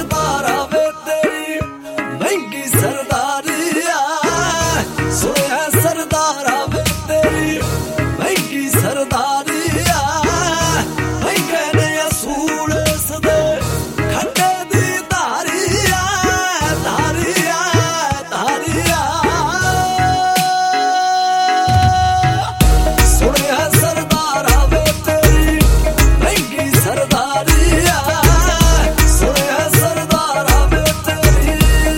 सरदारा वे तेरी महंगी सरदारिया सुने सरदारा वे तेरी महंगी सरदारिया भाई कहने असूल सदे खंडे दी धारिया धारिया धारिया सुने सरदारा वे तेरी महंगी सरदारिया सुने सरदारा वे तेरी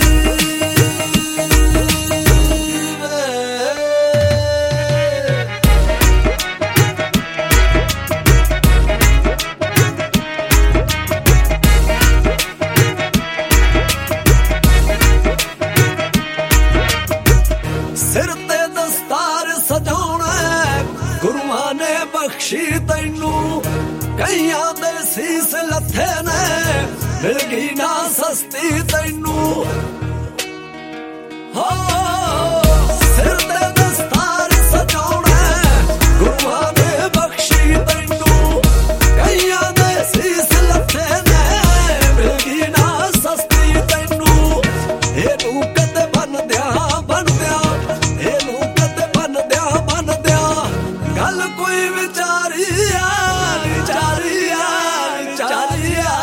सिर ते दस्तार सजाउणा गुरुआं ने बख्शी तैनू कईयां दे सीस लथे ने मिल गई ना सस्ती तैनू हो सिर ते दस्तार सजाउणा गुरुआं ने बख्शी तैनू कईयां दे सीस लथे ने मिल गई ना सस्ती तैनू एनू कदे बन दिया एनू कदे बन दिया गल कोई विचारिया विचारिया विचारिया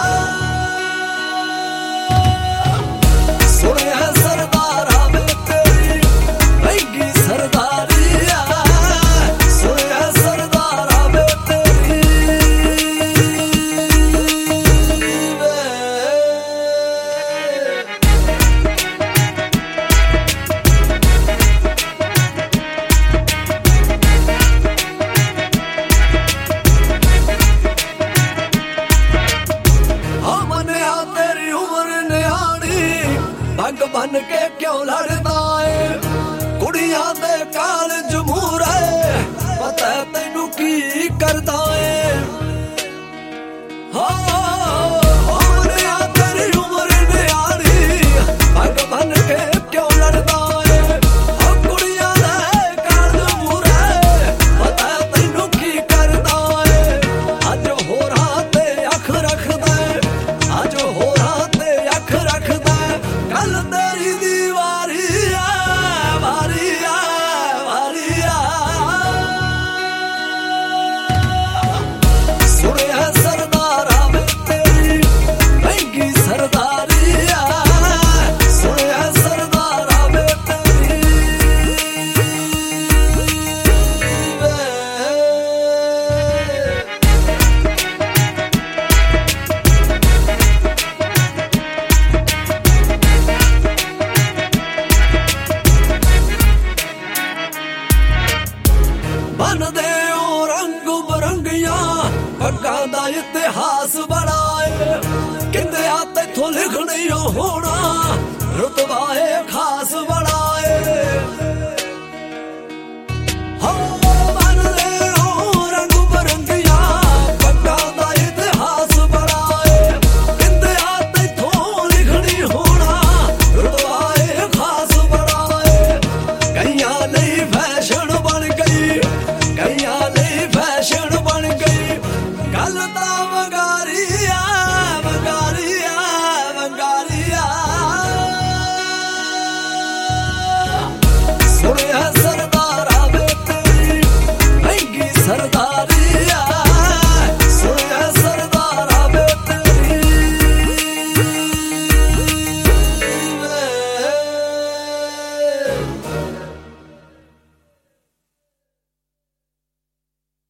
सुने सरदारा वे तेरी महंगी सरदारिया सुने सरदारा वे तेरी हमने आ तेरी उम्र न्याणी भग बन के क्यों लड़दा है कुड़ियां दे काल जमूर है पता तैनू की करदा है हमने आ तेरी उम्र न्याणी भग बन के क्यों लड़दा है कुड़ियां दे काल जमूर है पता तैनू की करदा है अज होरां ते अख रखदा अज होरां ते अख रखदा कल तेरी दीवारिया वारिया वारिया सुने सरदारा वे तेरी महंगी सरदारिया सुने सरदारा वे तेरी बन दे ओ रंग बरंगिया पग्गां दा इतिहास बड़ा है किंदे आ तैथों लिखनी होना रुतबा है खास